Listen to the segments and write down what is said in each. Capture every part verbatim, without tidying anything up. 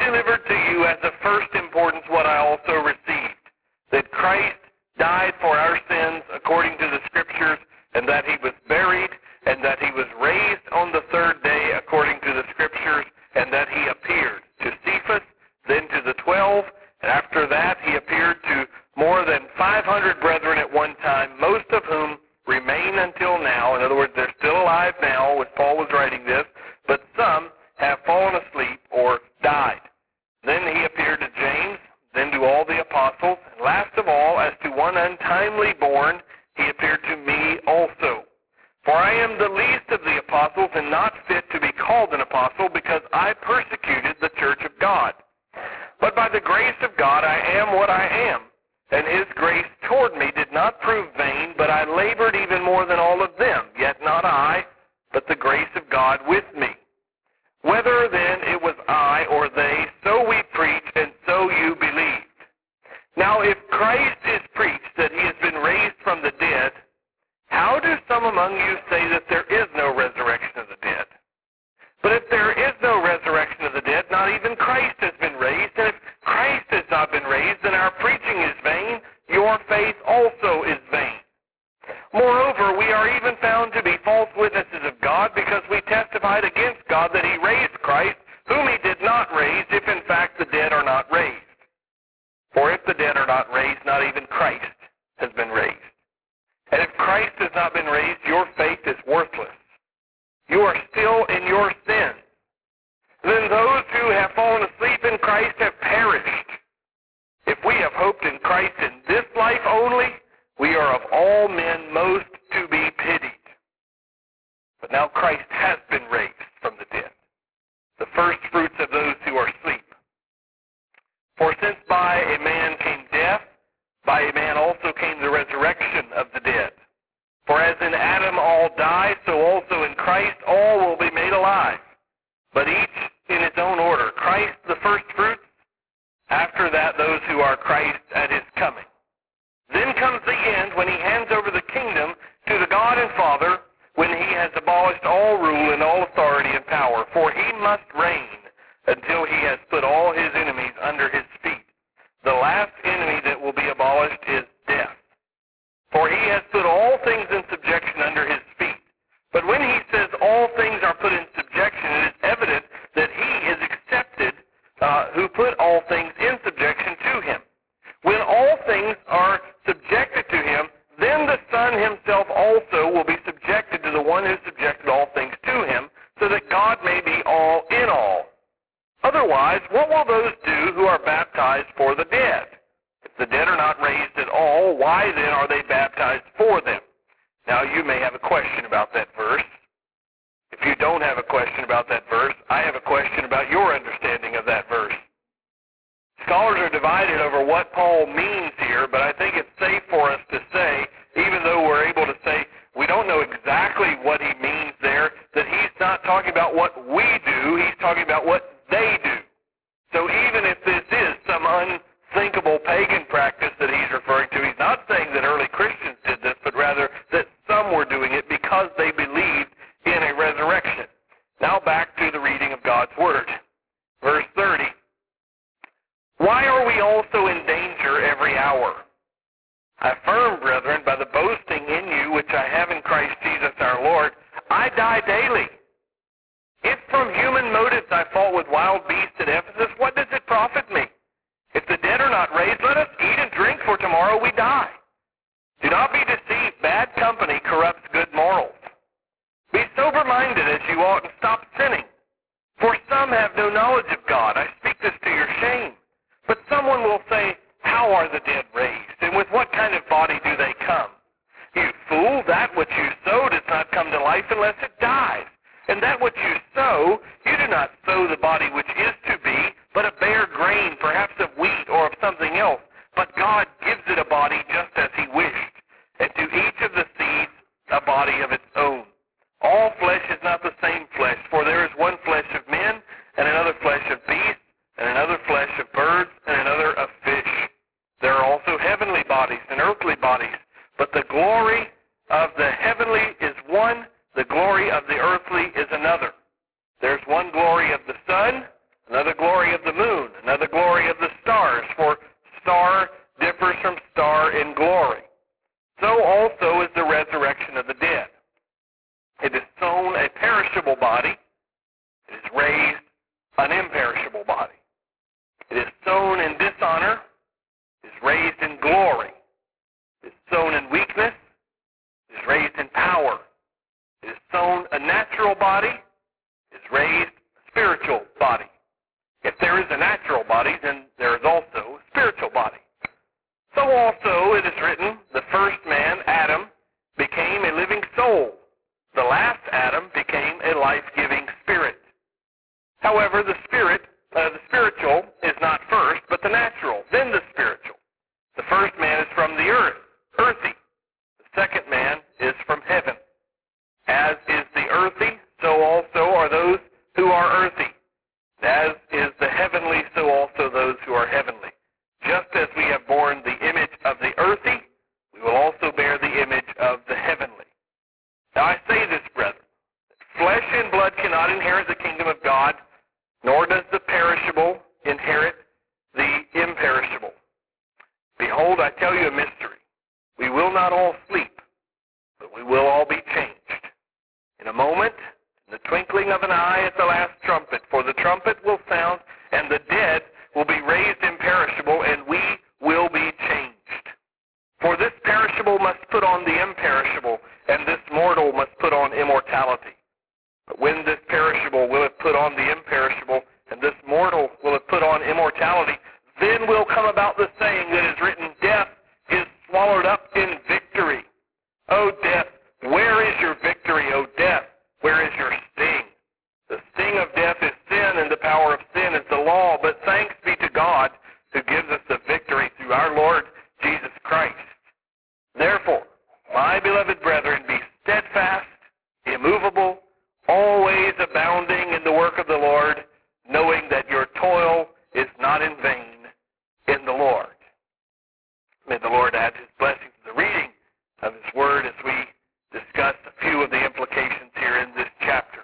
delivered to you as of first importance what I also received, that Christ died for our sins according to the Scriptures, and that he was buried, and that he was raised on the third day according to the Scriptures, and that he appeared to Cephas, then to the twelve, and after that he appeared to more than five hundred brethren at one time, most of whom remain until now. In other words, they're still alive now as Paul was writing this, but some have fallen asleep or died. Then he appeared to James, then to all the apostles, and last of all, as to one untimely born, he appeared to me also. For I am the least of the apostles and not fit to be called an apostle, because I persecuted the church of God. But by the grace of God I am what I am, and his grace toward me did not prove vain, but I labored even more than all of them, yet not I, but the grace of God with me. Whether then it was I or they, so we preach, and so you believed. Now if Christ is preached that he has been raised from the dead, how do some among you say that there is no resurrection of the dead? But if there is no resurrection of the dead, not even Christ has been raised. And if Christ has not been raised, then our preaching is vain, your faith also is vain. Moreover, we are even found to be false witnesses of God, because we testified against God that he raised Christ, whom he did not raise, if in fact the dead are not raised. For if the dead are not raised, not even Christ has been raised. And if Christ has not been raised, your faith is worthless. You are still in your sins. Then those who have fallen asleep in Christ have perished. If we have hoped in Christ in this life only, we are of all men most to be pitied. But now Christ has been raised from the dead, the first fruits of those who are asleep. For since by a man came death, by a man also came the resurrection of the dead. For as in Adam all die, so also in Christ all will be made alive, but each in his own order. Christ the first fruits, after that those who are Christ at his coming. Then comes the end, when he hands over the kingdom to the God and Father, when he has abolished all rule and all authority and power. For he must reign until he has put all his enemies under his feet. The last enemy that will be abolished is death. For he has put all things in subjection under his feet. But when he says all things are put in subjection, it is evident that he is accepted uh, who put all things in subjection to him. When all things are subjected to him, then the Son himself also will be subjected to the one who subjected all things to him, so that God may be all in all. Otherwise, what will those do who are baptized for the dead? If the dead are not raised at all, why then are they baptized for them? Now you may have a question about that verse. If you don't have a question about that verse, I have a question about your understanding of that verse. Scholars are divided over what Paul means here, but I think it's safe for us to say, even though we're able to say we don't know exactly what he means there, that he's not talking about what we do, he's talking about what they do. So even if this is some unthinkable pagan practice that he's referring to, he's not saying that early Christians did this, but rather that some were doing it because they believed in a resurrection. Now back to the reading of God's Word. Verse thirty. Why are we also in danger every hour? I affirm, brethren, by the boasting in you which I have in Christ Jesus our Lord, I die daily. If from human motives I fought with wild beasts at Ephesus, what does it profit me? If the dead are not raised, let us eat and drink, for tomorrow we die. Do not be deceived. Bad company corrupts good morals. Be sober-minded as you ought, and stop sinning. For some have no knowledge of God. I speak this to your shame. But someone will say, how are the dead raised? And with what kind of body do they come? You fool, that which you sow does not come to life unless it dies. And that which you sow, you do not sow the body which is to be, but a bare grain, imperishable body. It is sown in dishonor, is raised in glory. It is sown in weakness, is raised in power. It is sown a natural body, is raised a spiritual body. If there is a natural body, then there is also a spiritual body. So also it is written, the first man, Adam, became a living soul. The last Adam became a life-giving spirit. However, the spirit, uh, the spiritual is not first, but the natural, then the spiritual. The first man is from the earth, earthy. The second man is from heaven. As is the earthy, so also are those who are earthy. As is the heavenly, so also those who are heavenly. Just as we have borne the image of the earthy, we will also bear the image of the heavenly. Now I say this, brethren, that flesh and blood cannot inherit the kingdom of God, nor does the perishable inherit the imperishable. Behold, I tell you a mystery. We will not all sleep, but we will all be changed. In a moment, in the twinkling of an eye at the last trumpet, for the trumpet will sound, and the dead will be raised imperishable, and we will be changed. For this perishable must put on the imperishable, and this mortal must put on immortality. But when this perishable will have put on the imperishable, and this mortal will have put on immortality, then will come about the saying that is written, death is swallowed up in victory. O death, where is your victory? O death, where is your sting? The sting of death is sin, and the power of sin is the law. But thanks be to God who gives us the victory through our Lord Jesus Christ. Therefore, my beloved brethren, be steadfast, immovable, always abounding in the work of the Lord, knowing that your toil is not in vain in the Lord. May the Lord add his blessing to the reading of his word as we discuss a few of the implications here in this chapter.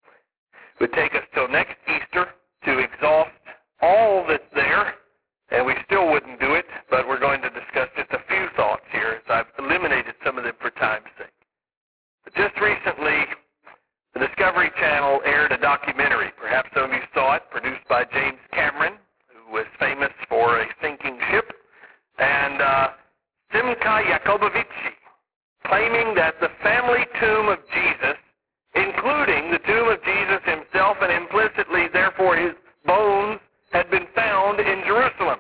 It would take us till next Easter to exhaust all that's there, and we still wouldn't do it, but we're going to discuss just a few thoughts here as I've eliminated some of them for time's sake. But just recently, the Discovery Channel aired a documentary. Perhaps some of you saw it, produced by James Cameron, who was famous for a sinking ship, and uh, Simcha Jacobovici, claiming that the family tomb of Jesus, including the tomb of Jesus himself and implicitly, therefore, his bones, had been found in Jerusalem.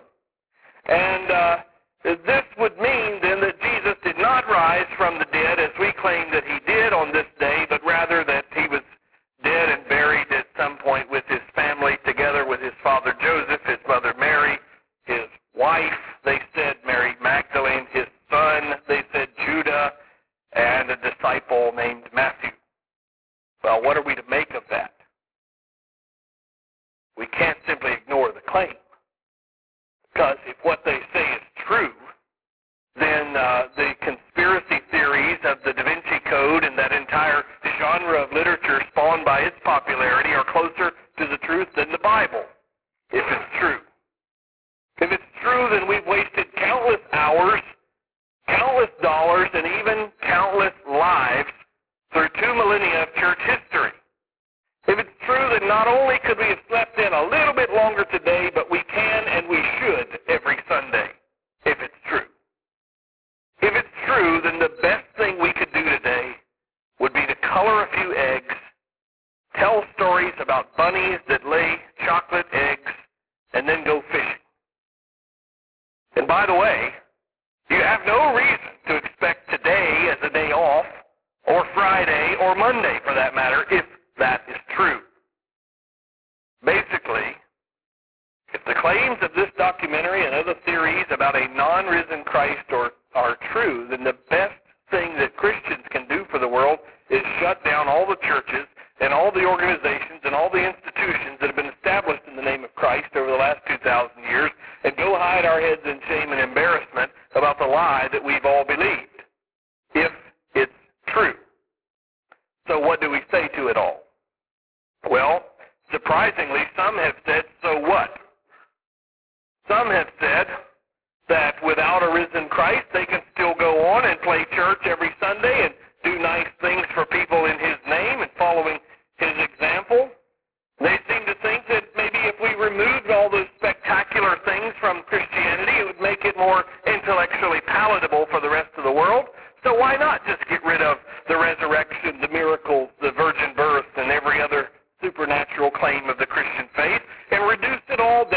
And uh, this would mean then that Jesus did not rise from the dead as we claim that he did on this day, but rather that he was dead and buried at some point with his family, together with his father Joseph, his mother Mary, his wife, they said Mary Magdalene, his son, they said Judah, and a disciple named Matthew. Well, what are we to make of that? We can't simply ignore the claim. Because if what they say is true, then uh, the conspiracy theories of the Da Vinci Code and that entire genre of literature spawned by its popularity are closer to the truth than the Bible, if it's true. If it's true, then we've wasted countless hours, countless dollars, and even countless lives through two millennia of church history. If it's true, then not only could we have slept in a little bit longer today, but we can and we should every Sunday, if it's true. If it's true, then the best thing we could do today would be to color a few eggs, tell stories about bunnies that lay chocolate eggs, and then go fishing. And by the way, you have no reason to expect today as a day off, or Friday, or Monday for that matter, if that is true. Basically, if the claims of this documentary and other theories about a non-risen Christ are, are true, then the best thing that Christians can do for the world is shut down all the churches and all the organizations and all the institutions that have been established in the name of Christ over the last two thousand years and go hide our heads in shame and embarrassment about the lie that we've all believed, if it's true. So what do we say to it all? Well, surprisingly, some have said, so what? Some have said that without a risen Christ, they can still go on and play church every Sunday and do nice things for people in his name and following his example. They seem to think that maybe if we remove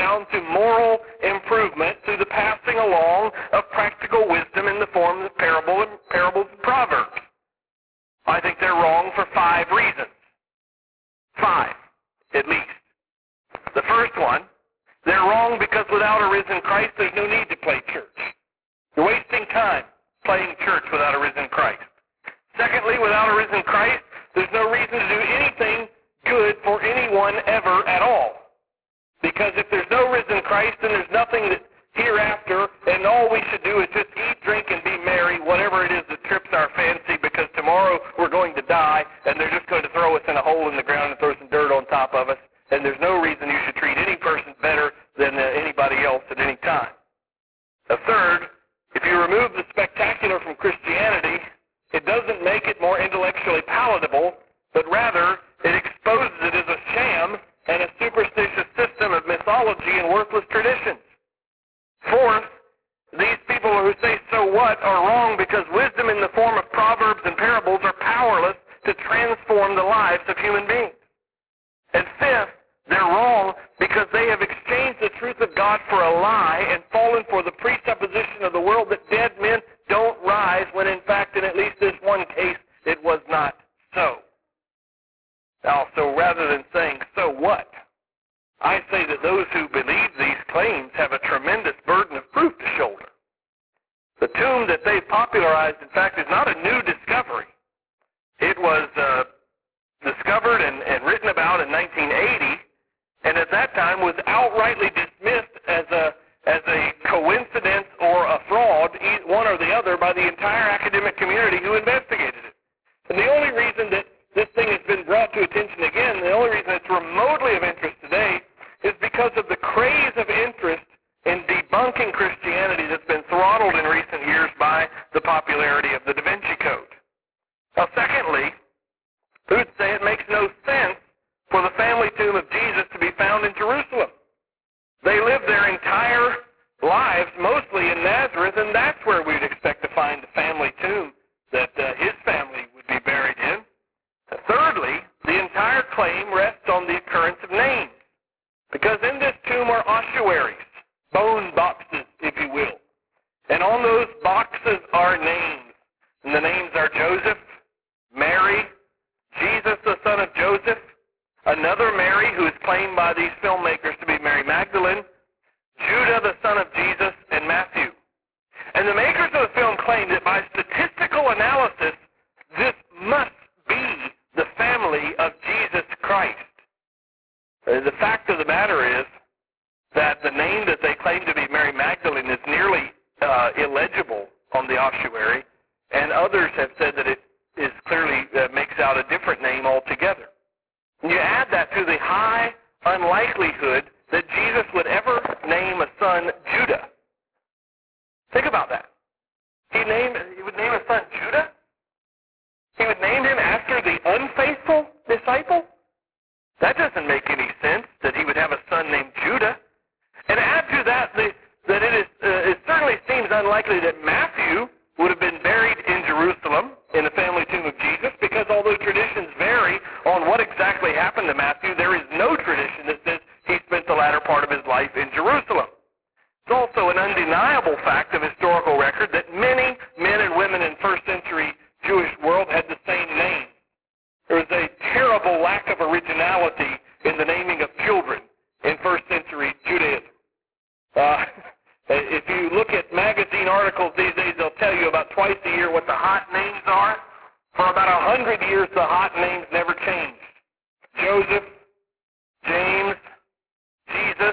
down to moral improvement through the passing along of practical wisdom in the form of parable and parables and proverbs. I think they're wrong for five reasons. Five, at least. The first one, they're wrong because without a risen Christ, there's no need to play church. You're wasting time playing church without a risen Christ. Secondly, without a risen Christ, there's no reason to do anything good for anyone ever at all. Because if there's no risen Christ, then there's nothing that hereafter, and all we should do is just eat, drink, and be merry, whatever it is that trips our fancy, because tomorrow we're going to die, and they're just going to throw us in a hole in the ground and throw some dirt on top of us, and there's no reason you should treat any person better than uh, anybody else at any time. A third, if you remove the spectacular from Christianity, it doesn't make it more intellectually palatable, but rather it exposes it as a sham and a superstitious system of mythology and worthless traditions. Fourth, these people who say so what are wrong because wisdom in the form of proverbs and parables are powerless to transform the lives of human beings. And fifth, they're wrong because they have exchanged the truth of God for a lie and fallen for the presupposition of the world that dead men don't rise, when in fact in at least this one case it was not so. Now, so rather than saying, so what? I say that those who believe these claims have a tremendous burden of proof to shoulder. The tomb that they popularized, in fact, is not a new discovery. It was uh, discovered and, and written about in nineteen eighty, and at that time was outrightly dismissed as a as a coincidence or a fraud, one or the other, by the entire academic community who investigated it. And the only reason that this thing has been brought to attention again, the only reason it's remotely of interest today, is because of the craze of interest in debunking Christianity that's been throttled in recent years by the popularity of the Da Vinci Code. Now, secondly, who would say it makes no sense for the family tomb of Jesus to be found in Jerusalem? They lived their entire lives mostly in Nazareth, and that's where we'd expect to find the family tomb that uh, his family would be buried in. Thirdly, the entire claim rests on the occurrence of names, because in this tomb are ossuaries, bone boxes, if you will. And on those boxes are names, and the names are Joseph, Mary, Jesus the son of Joseph, another Mary who is claimed by these filmmakers to be Mary Magdalene, Judah the son of Jesus, and Matthew. And the makers of the film claim that by statistical analysis, this must be the family of Jesus Christ. Uh, the fact of the matter is that the name that they claim to be Mary Magdalene is nearly uh, illegible on the ossuary, and others have said that it is clearly uh, makes out a different name altogether. And you add that to the high unlikelihood that Jesus would ever name a son Judah. Think about that. He, named, he would name a son Judah? He would name him after the unfaithful disciple? That doesn't make any sense, that he would have a son named Judah. And add to that the, that it, is, uh, it certainly seems unlikely that Matthew would have been buried in Jerusalem in the family tomb of Jesus, because although traditions vary on what exactly happened to Matthew, there is no tradition that says he spent the latter part of his life in Jerusalem. It's also an undeniable fact of historical record that many men and women in first century Jewish world had the same name. There was a terrible lack of originality in the naming of children in first century Judaism. Uh, if you look at magazine articles these days, they'll tell you about twice a year what the hot names are. For about a hundred years, the hot names never changed. Joseph, James, Jesus,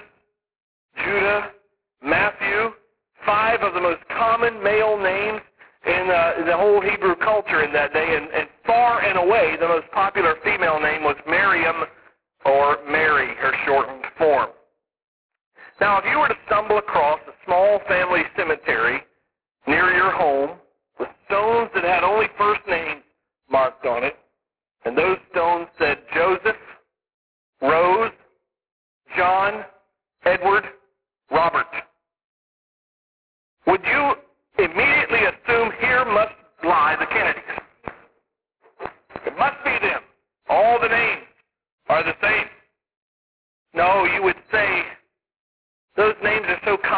Judah, Matthew, five of the most common male names in uh, the whole Hebrew culture in that day, and, and far and away the most popular female name was Miriam, or Mary, her shortened form. Now, if you were to stumble across a small family cemetery near your home with stones that had only first names marked on it, and those stones said Joseph, Rose, John, Edward, Robert, would you immediately assume here must lie the Kennedys? It must be them. All the names are the same. No, you would say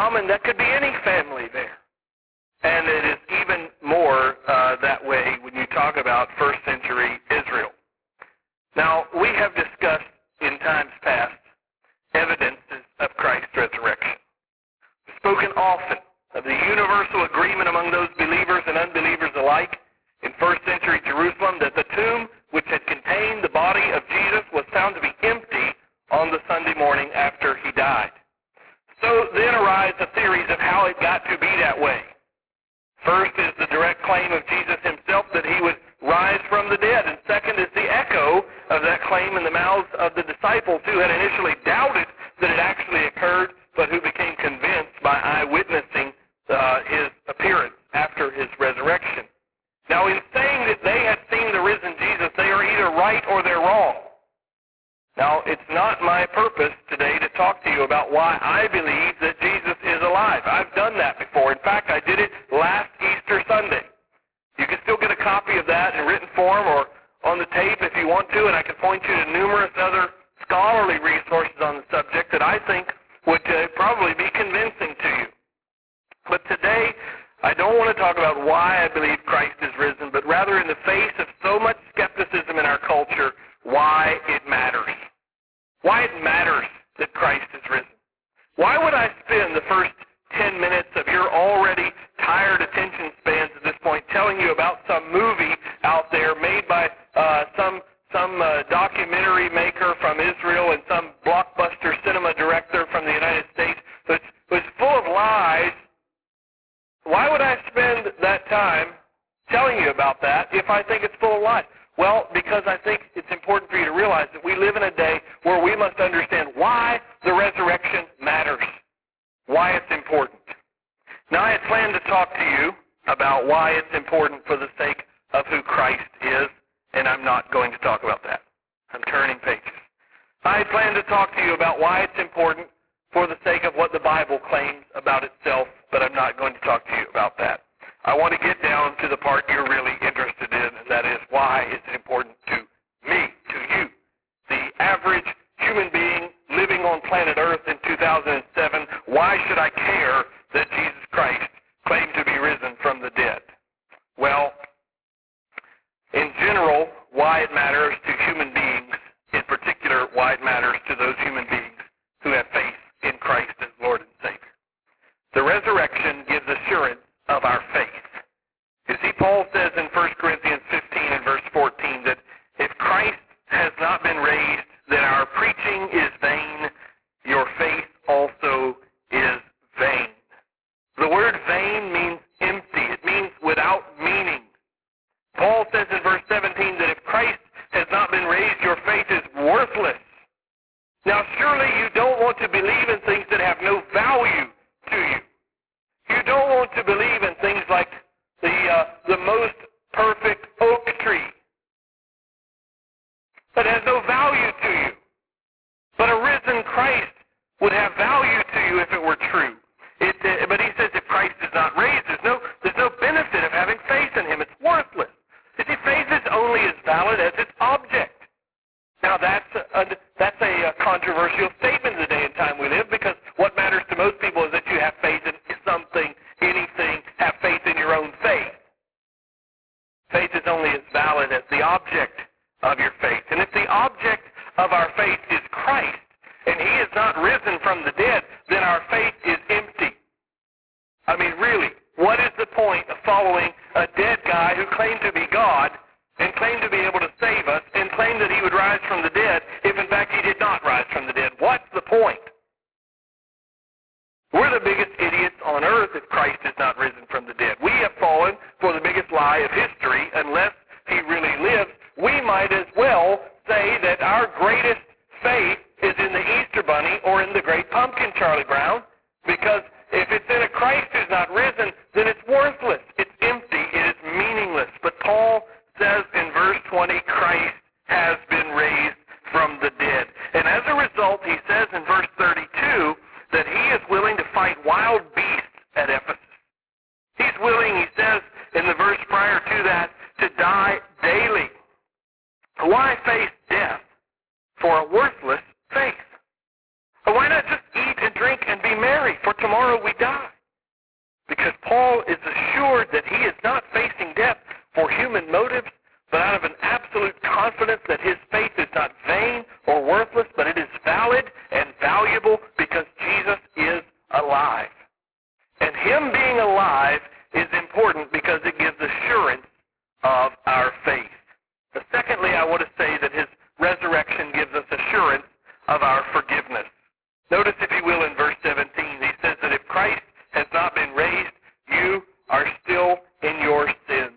common. That could be any family there. And it is even more uh, that way when you talk about first century Israel. Now, we have discussed in times past evidences of Christ's resurrection. We've spoken often of the universal agreement among those believers and unbelievers alike in first century Jerusalem that the tomb which had contained the body of Jesus was found to be empty on the Sunday morning after he died. So then arise the theories of how it got to be that way. First is the direct claim of Jesus himself that he would rise from the dead, and second is the echo of that claim in the mouths of the disciples who had initially doubted that it actually occurred, but who became convinced by eyewitnessing uh, his appearance after his resurrection. Now, in saying that they had seen the risen Jesus, they are either right or they're wrong. Now, it's not my purpose today to talk to you about why I believe that Jesus is alive. I've done that before. In fact, I did it last Easter Sunday. You can still get a copy of that in written form or on the tape if you want to, and I can point you to numerous other scholarly resources on the subject that I think would uh, probably be convincing to you. But today, I don't want to talk about why I believe Christ is risen, but rather in the face of so much skepticism in our culture, why it matters. Why it matters that Christ is risen. Why would I spend the first ten minutes of your already tired attention spans at this point telling you about some movie out there made by uh, some some uh, documentary maker from Israel and some blockbuster cinema director from the United States that was full of lies? Why would I spend that time telling you about that if I think it's full of lies? Well, because I think it's important for you to realize that we live in a day where we must understand why the resurrection matters, why it's important. Now, I had planned to talk to you about why it's important for the sake of who Christ is, and I'm not going to talk about that. I'm turning pages. I had planned to talk to you about why it's important for the sake of what the Bible claims about itself, but I'm not going to talk to you about that. I want to get down to the part you're really interested in, and that is why it's important to me, to you, the average human being living on planet Earth in two thousand seven. Why should I care that Jesus Christ claimed to be risen from the dead? Well, in general, why it matters to human beings, in particular, why it matters to those human beings who have faith in Christ as Lord and Savior. The resurrection gives assurance of our faith. You see, Paul says in First Corinthians fifteen and verse fourteen that if Christ has not been raised, then our preaching is vain, your faith also is vain. The word vain means empty. It means without meaning. Paul says in verse seventeen that if Christ has not been raised, your faith is worthless. Now, surely you don't want to believe in things that have no value to you. You don't want to believe in things like the uh, the most perfect oak tree that has no value to you. But a risen Christ would have value to you if it were true. It, uh, but he says if Christ is not raised, there's no, there's no benefit of having faith in him. It's worthless. You see, faith is only as valid as its object. Now, that's a, a, that's a, a controversial statement in the day and time we live, because what matters to most people is that you have faith in something, anything, have faith in your own faith. Faith is only as valid as the object of your faith. And if the object of our faith is Christ, and he is not risen from the dead, then our faith is empty. I mean, really, what is the point of following a dead guy who claimed to be God and claimed to be able to save us and claimed that he would rise from the dead if in fact he did not rise from the dead? What's the point? We're the biggest idiots on earth if Christ is not risen from the dead. We have fallen for the biggest lie of history. Unless he really lives, we might as well say that our greatest faith is in the Easter Bunny or in the great pumpkin, Charlie Brown, because if it's in a Christ who's not risen, then it's worthless. It's empty. It is meaningless. But Paul says in verse twenty, Christ has been raised from the dead. And as a result, he says in verse thirty-two that he is willing to fight wild beasts at Ephesus. He's willing, he says in the verse prior to that, to die daily. Why face death for a worthless faith? Why not just eat and drink and be merry? For tomorrow we die. alive. And him being alive is important because it gives assurance of our faith. But secondly, I want to say that his resurrection gives us assurance of our forgiveness. Notice, if you will, in verse seventeen, he says that if Christ has not been raised, you are still in your sins.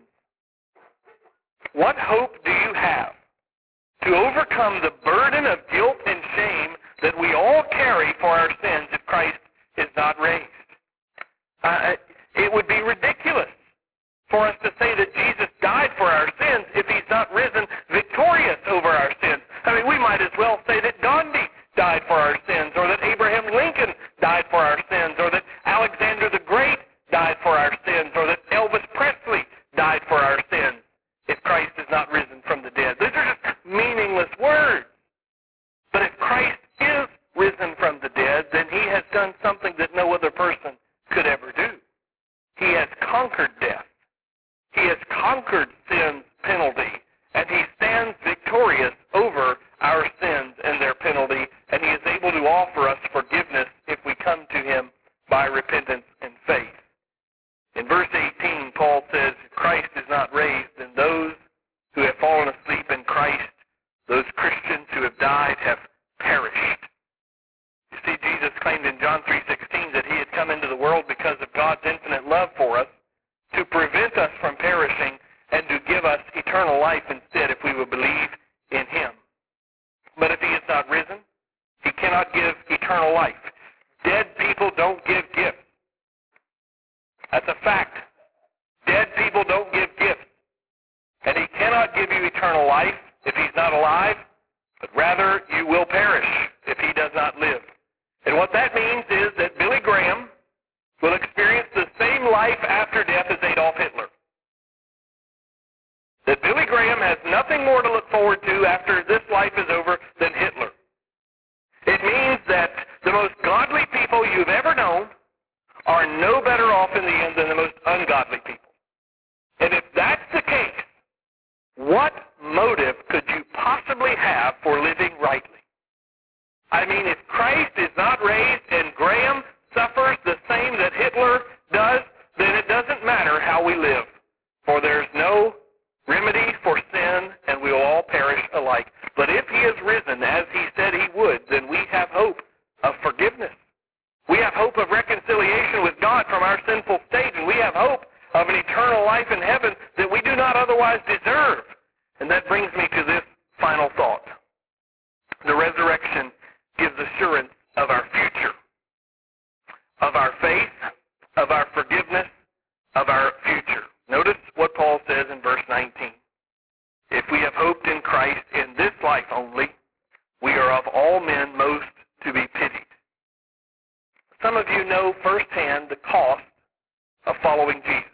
What hope do you have to overcome the burden of guilt and shame that we all carry for our sins if Christ is not raised? Uh, it would be ridiculous for us to say that Jesus died for our sins if he's not risen victorious over our sins. I mean, we might as well say that Gandhi died for our sins, or that Abraham Lincoln died for our sins, or that Alexander the Great died for our sins, or that Elvis Presley died for our sins if Christ is not risen from the dead. Those are just meaningless words. But if Christ is risen from the dead, then he has done something that no other person could ever do. He has conquered death. He has conquered sin's penalty, and he stands victorious over our sins and their penalty, and he is able to offer us forgiveness if we come to him by repentance and faith. In verse eighteen, Paul says, Christ is not raised, and those who have fallen asleep in Christ, those Christians who have died, have perished. You see, Jesus claimed in John three sixteen that he had come into the world because of God's infinite love for us, to prevent us from perishing and to give us eternal life instead if we will believe in him. But if he is not risen, he cannot give eternal life. Dead people don't give gifts. That's a fact. Dead people don't give gifts. And he cannot give you eternal life if he's not alive, but rather you will perish if he does not live. And what that means is that Billy Graham will experience the same life after death as Adolf Hitler. That Billy Graham has nothing more to look forward to after this life is over than Hitler. It means that the most godly people you've ever known are no better off in the end than the most ungodly people. And if that's the case, what motive could you possibly have for living rightly? I mean, if Christ is not raised and Graham suffers the same that Hitler does, then it doesn't matter how we live, for there's no remedy for sin, and we will all perish alike. But if he is risen, as he said he would, then we have hope of forgiveness. We have hope of reconciliation with God from our sinful state, and we have hope of an eternal life in heaven that we do not otherwise deserve. And that brings me to this final thought. The resurrection gives assurance of our future, of our faith, of our forgiveness, of our future. Notice what Paul says in verse nineteen. If we have hoped in Christ in this life only, we are of all men most to be pitied. Some of you know firsthand the cost of following Jesus.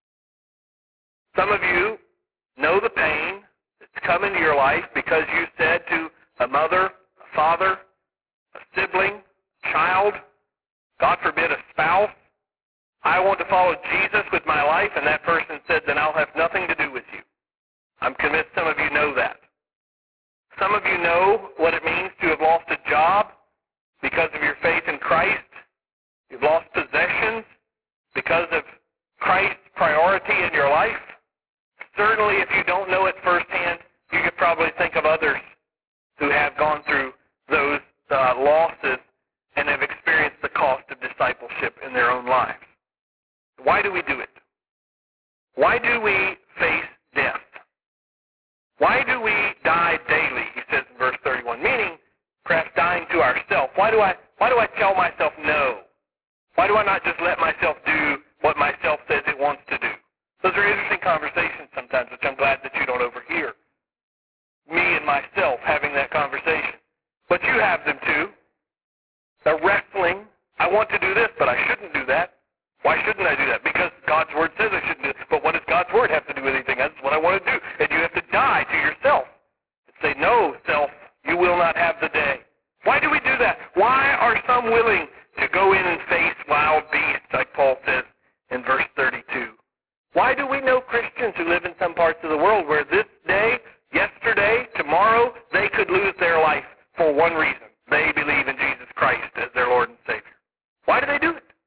Some of you know the pain that's come into your life because you said to a mother, a father, a sibling, a child, God forbid a spouse, I want to follow Jesus with my life, and that person said, then I'll have nothing to do with you. I'm convinced some of you know that. Some of you know what it means to have lost a job because of your faith in Christ. You've lost possessions because of Christ's priority in your life. Certainly, if you don't know it firsthand, you could probably think of others who have gone through those uh, losses and have experienced the cost of discipleship in their own lives. Why do we do it? Why do we face death? Why do we die daily, he says in verse thirty-one, meaning perhaps dying to ourselves. Why do I, why do I tell myself no? Why do I not just let myself do what myself says it wants to do? Those are interesting conversations sometimes, which I'm glad that you don't overhear. Me and myself having that conversation. But you have them too. The wrestling. I want to do this, but I shouldn't do that. Why shouldn't I do that? Because God's Word says I shouldn't do it. But what does God's Word have to do with anything? That's what I want to do. And you have to die to yourself. And say, no, self, you will not have the day. Why do we do that? Why are some willing to go in and face wild beasts, like Paul says in verse thirty-two? Why do we know Christians who live in some parts of the world where this day, yesterday, tomorrow, they could lose their life for one reason? They believe in Jesus Christ as their Lord and Savior. Why do they do it?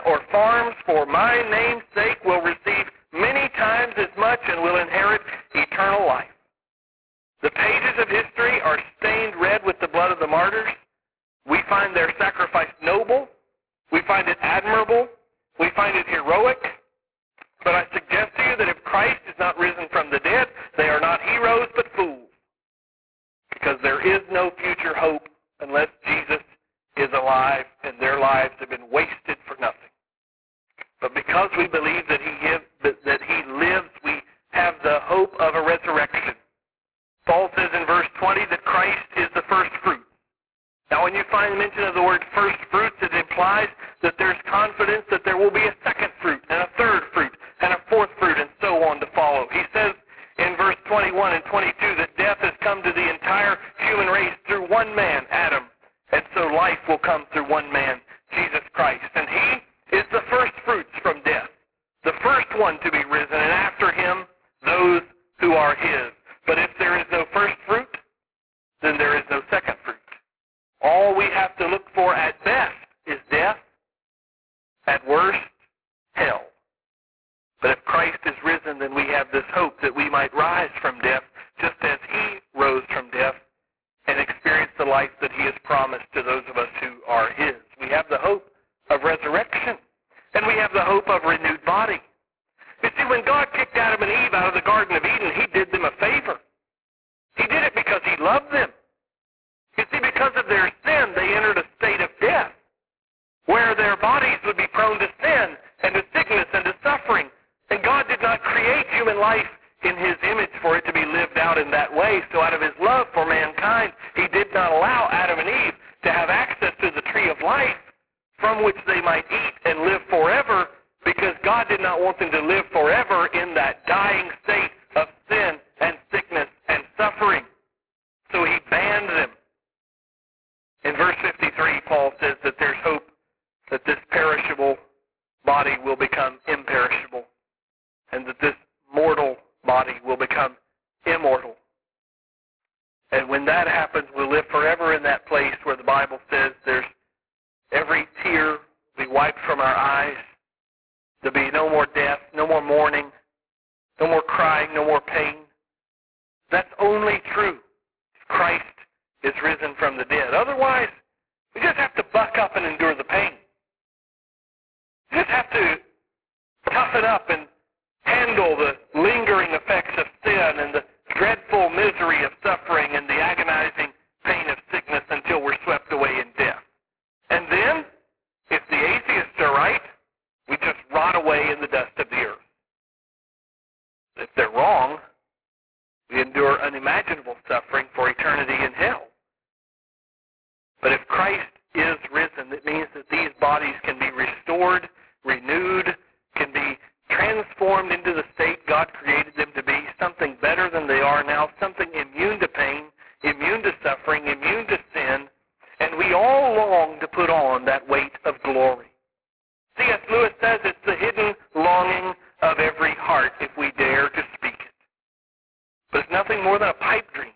or farms for my name's sake will receive many times as much and will inherit eternal life. The pages of history are stained red with the blood of the martyrs. We find their sacrifice noble. We find it admirable. We find it heroic. But I suggest to you that if Christ is not risen from the dead, they are not heroes but fools. Because there is no future hope unless Jesus is alive and their lives have been wasted for nothing. But because we believe that he, live, that, that he lives, we have the hope of a resurrection. Paul says in verse twenty that Christ is the first fruit. Now when you find mention of the word first fruits, it implies that there's confidence that there will be a second fruit and a third fruit and a fourth fruit and so on to follow. He says in verse twenty-one and twenty-two that death has come to the entire human race through one man, Adam, and so life will come through one man, Jesus Christ. And he is the first fruits from death, the first one to be risen, and after him those who are his. But if there is no first fruit, then there is no second fruit. All we have to look for at best is death, at worst, hell. But if Christ is risen, then we have this hope that we might rise from death just as he rose from death and experience the life that he has promised to those of us who are his. We have the hope of resurrection, and we have the hope of renewed body. You see, when God kicked Adam and Eve out of the Garden of Eden, he did them a favor. He did it because he loved them. You see, because of their sin, they entered a state of death, where their bodies would be prone to sin and to sickness and to suffering. And God did not create human life in his image for it to be lived out in that way. So out of his love for mankind, he did not allow Adam and Eve to have access to the tree of life from which they might eat and live forever, because God did not want them to live forever in that dying state of sin and sickness and suffering. So he banned them. In verse fifty-three, Paul says that there's hope that this perishable body will become imperishable, and that this mortal body will become immortal. And when that happens, we'll live forever in that place where the Bible says there's every tear will be wiped from our eyes. There'll be no more death, no more mourning, no more crying, no more pain. That's only true if Christ is risen from the dead. Otherwise, we just have to buck up and endure the pain. We just have to toughen up and handle the lingering effects of sin and the dreadful misery of suffering and the agonizing pain of sickness until we're swept away in death. And then, if the atheists are right, we just rot away in the dust of the earth. If they're wrong, we endure unimaginable suffering for eternity in hell. But if Christ is risen, it means that these bodies can be restored, renewed, can be transformed into the state God created them to be, something better than they are now, something immune to pain, immune to suffering, immune to sin, and we all long to put on that weight of glory. C S Lewis says it's the hidden longing of every heart if we dare to speak it. But it's nothing more than a pipe dream,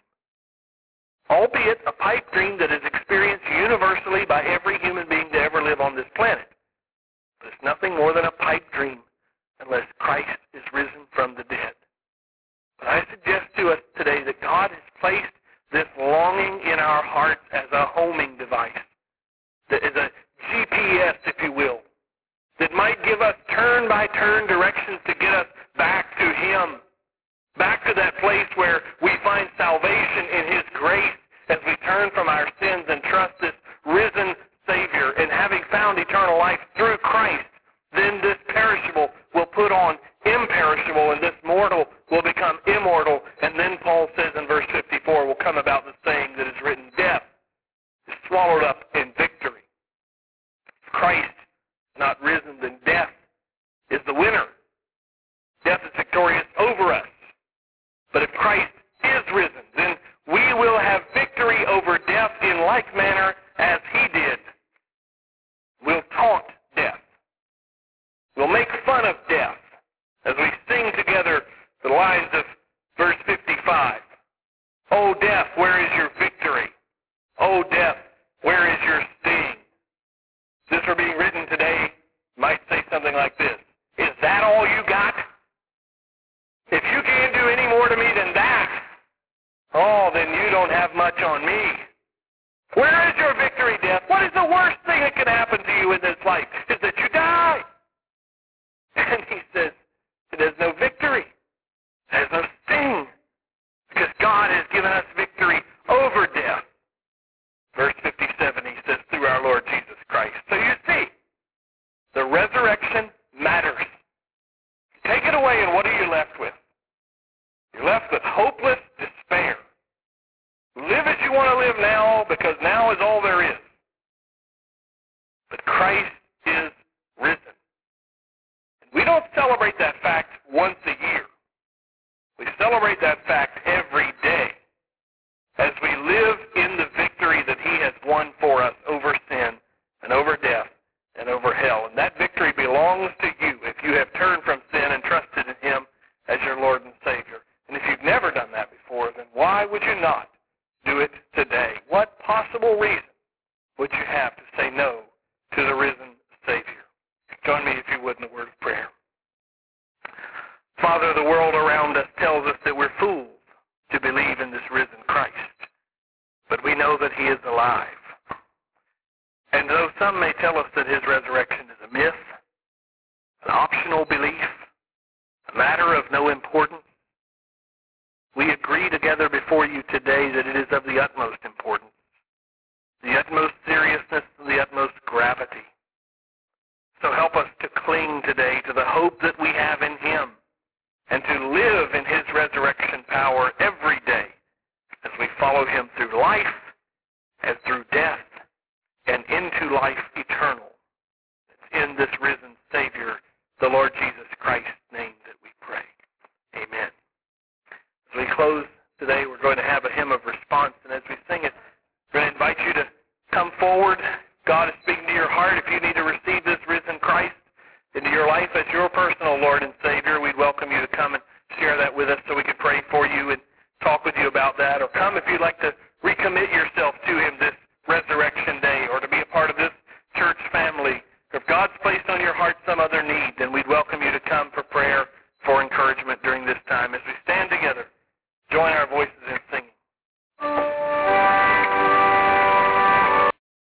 albeit a pipe dream that is experienced universally by every human being to ever live on this planet. But it's nothing more than a pipe dream unless Christ is risen from the dead. But I suggest to us today that God has placed this longing in our hearts as a homing device, that is a G P S, if you will, that might give us turn-by-turn directions to get us back to him, back to that place where we find salvation in his grace as we turn from our sins and trust this risen Savior. And having found eternal life through Christ, then this perishable will put on imperishable, and this mortal will become immortal. And then Paul says in verse fifty-four will come about the saying that is written, death is swallowed up in victory. If Christ is not risen, then death is the winner. Death is victorious over us. But if Christ is risen, then we will have victory over death in like manner as he did. We'll taunt death. something like this. Is that all you got? If you can't do any more to me than that, oh, then you don't have much on me. Where is your victory, death? What is the worst thing that can happen to you in this life? Is that you die. And he says, there's no victory. There's no sting. Because God has given us victory over death. Verse fifty-seven, he says, through our Lord Jesus Christ. So you see, the resurrection matters. Take it away, and what are you left with? You're left with hopeless despair. Live as you want to live now, because now is all there is. But Christ is risen. And we don't celebrate that fact once a year. We celebrate that fact every day as we live in the victory that he has won for us over sin and over death and over hell. And that victory belongs to you if you have turned from sin and trusted in him as your Lord and Savior. And if you've never done that before, then why would you not do it today? What possible reason would you have to say no to the risen Savior? Join me, if you would, in the word of prayer. Father, the world around us tells us that we're fools to believe in this risen Christ. But we know that he is alive. And though some may tell us that his resurrection is a myth, an optional belief, a matter of no importance, we agree together before you today that it is of the utmost importance, the utmost seriousness, and the utmost gravity. So help us to cling today to the hope that we have in him and to live in his resurrection power every day as we follow him through life and through death and into life eternal. It's in this risen Savior, the Lord Jesus Christ's name, that we pray. Amen. As we close today, we're going to have a hymn of response, and as we sing it, we're going to invite you to come forward. God is speaking to your heart. If you need to receive this risen Christ into your life as your personal Lord and Savior, we'd welcome you to come and share that with us so we can pray for you and talk with you about that. Or come if you'd like to